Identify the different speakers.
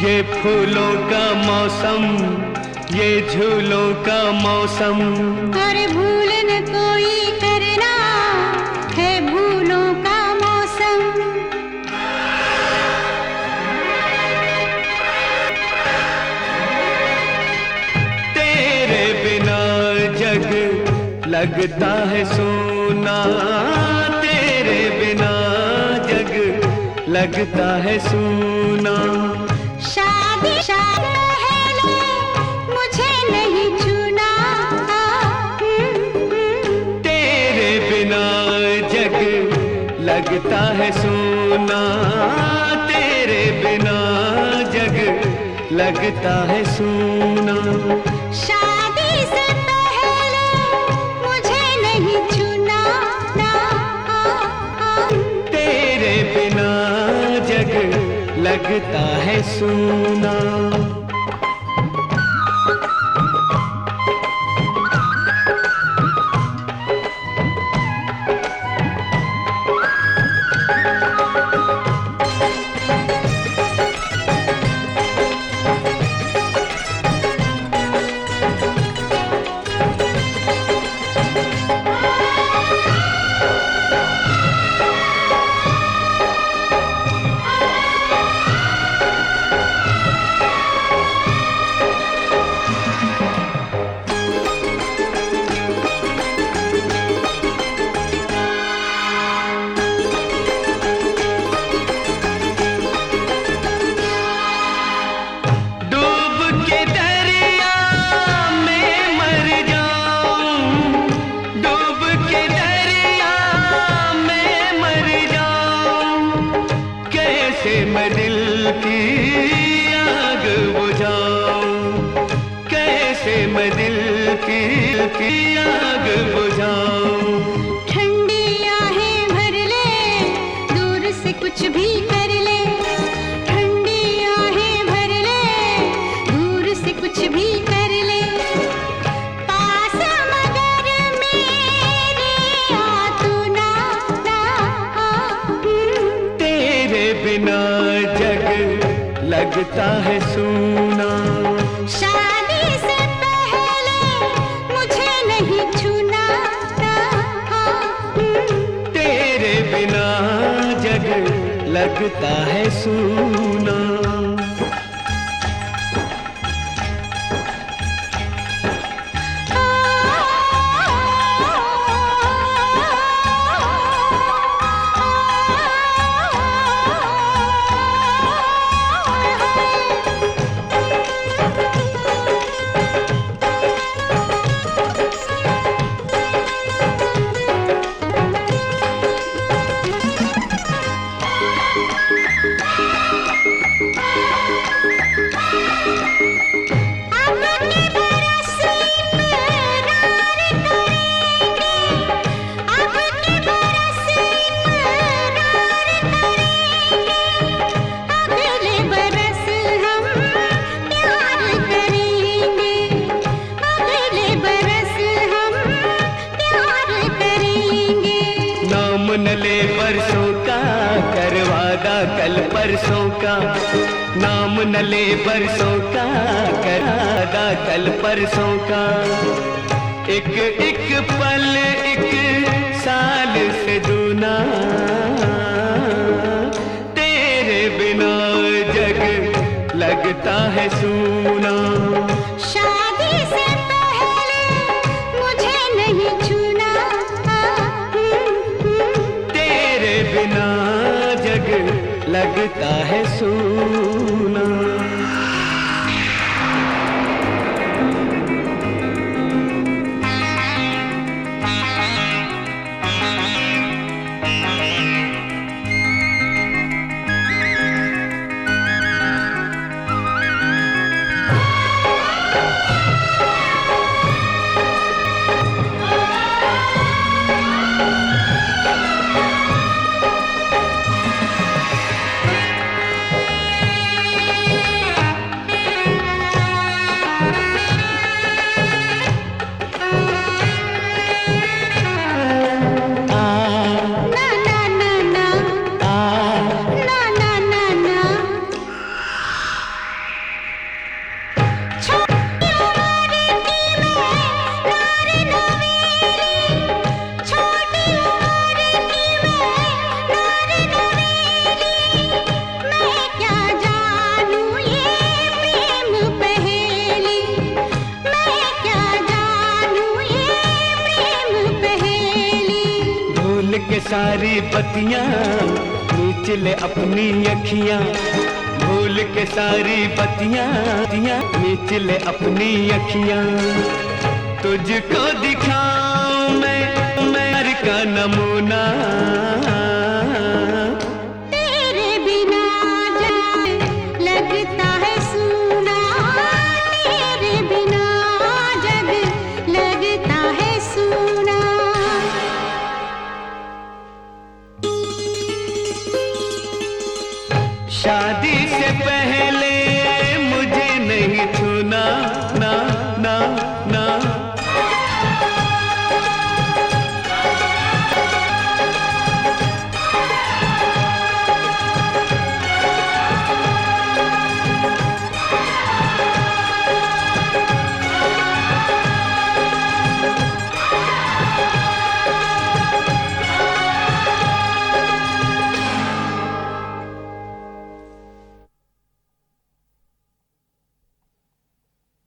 Speaker 1: ये फूलों का मौसम, ये झूलों का मौसम।
Speaker 2: अरे भूल न कोई करना है भूलों का मौसम।
Speaker 1: तेरे बिना जग लगता है सोना, तेरे बिना जग लगता है सोना।
Speaker 2: शादी पहले मुझे नहीं छूना,
Speaker 1: तेरे बिना जग लगता है सोना, तेरे बिना जग लगता है सोना।
Speaker 2: शादी से पहले मुझे नहीं छूना,
Speaker 1: तेरे बिना जग लगता है सोना। मैं दिल की आग बुझाऊं, कैसे मैं दिल की आग बुझाऊं।
Speaker 2: ठंडी आहें भर ले, दूर से कुछ भी कर ले। ठंडी आहें भर ले, दूर से कुछ भी कर ले। पास मगर मेरे आ तू ना,
Speaker 1: तेरे बिना जग लगता है सूना।
Speaker 2: शादी से पहले मुझे नहीं छूना,
Speaker 1: तेरे बिना जग लगता है सूना। न ले बरसों का करवादा कल परसों का, नाम न ले बरसों का करवादा कल परसों का। एक एक पल एक साल से दूना, तेरे बिना जग लगता है सूना।
Speaker 2: शादी से पहले मुझे नहीं छूना,
Speaker 1: तेरे बिना जग लगता है सूना। के सारी बत्तियां नीच ले अपनी अखियां, भूल के सारी बत्तियां नीच ले अपनी अखियां। तुझको दिखाऊं मैं प्यार का नमूना,
Speaker 2: तेरे बिना जग लगता है सूना, तेरे बिना जग लगता है सूना।
Speaker 1: शादी से पहले